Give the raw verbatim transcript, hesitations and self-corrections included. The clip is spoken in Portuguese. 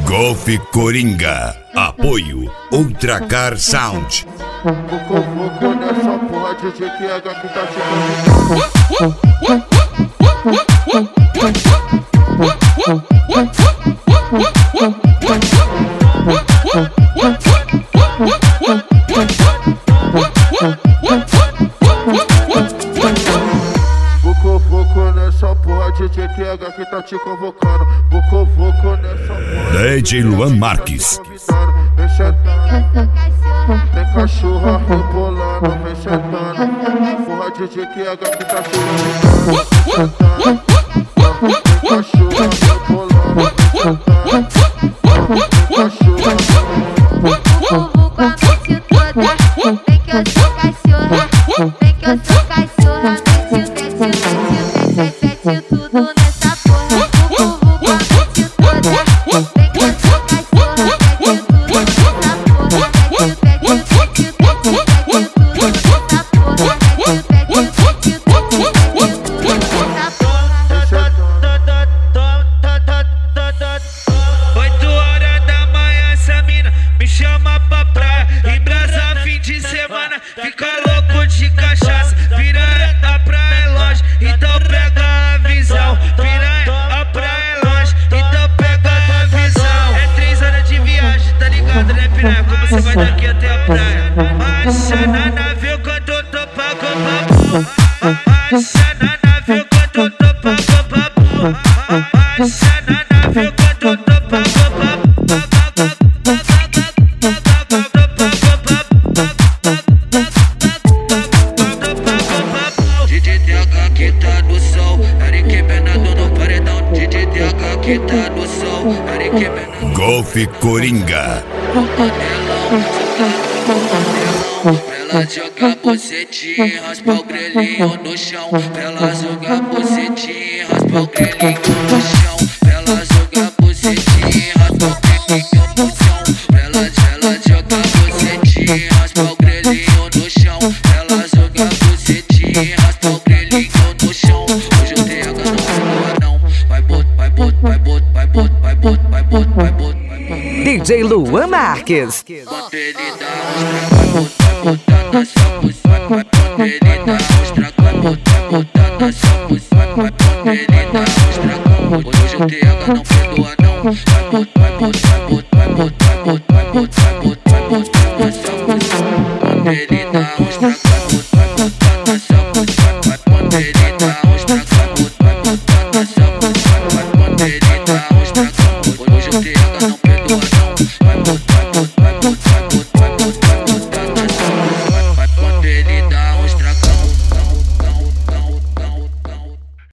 Golf Coringa. Apoio Ultracar Sound. Foco, foco nessa porra, D J Q H que tá te Foco, foco nessa porra, D J Q H que tá te convocando. Foco, foco nessa porra, D J Luan Marques. Vem sentando, tem cachorra rebolando, vem sentando. Porra, D J Q H que tá te convocando. Tem cachorra rebolando, vem sentando. Tem cachorra. Vou com a noite toda, vem que eu sou cachorra, vem que eu sou cachorra, mete, mete, mete, mete, mete tudo nessa porra. Vou com a noite toda, vem que eu sou cachorra, mete tudo nessa porra. Mete, mete, mete, mete, mete tudo nessa porra. Mete, mete, mete, mete tudo nessa porra. Oito horas da manhã essa mina me chama pra praia. Em brasa fim de semana, fica louco de cachaça. Piranha, a praia é longe, então pega a visão. Piranha, a praia é longe, então pega a visão. É três horas de viagem, tá ligado né piranha? Como você vai daqui até a praia? Marcha na nave enquanto eu tô pago papo. Marcha na nave enquanto eu tô pago papo. Marcha na nave enquanto eu tô pago papo. D J T H que tá no sol, Eric Bernardo no paredão. D J T H que tá no sol, Eric Bernardo. Golf Coringa. Pra ela jogar bucetinha, raspa o grelhinho no chão. Pra ela jogar bucetinha, raspa o grelhinho no chão. Pra ela jogar bucetinha, raspa o grelhinho no chão. Pra ela, ela jogar bucetinha, raspa o grelhinho no chão. Pra ela jogar bucetinha, raspa o grelhinho no chão. Hoje o T H não perdoa não. Vai bot, vai bot, vai bot, vai bot, vai bot, vai bot, vai bot. D J Luan Marques. Bota ele dá os tracos, vai botar na sua buceta. Vai bota ele dá os tracos, vai botar na sua buceta. Vai bota ele dá os tracos. Hoje o T H não perdoa não. Vai bota, vai bota, vai bota, vai bota, vai bota, vai bota, vai bota, vai botar na sua buceta. Bota ele dá os tracos, vai botar, vai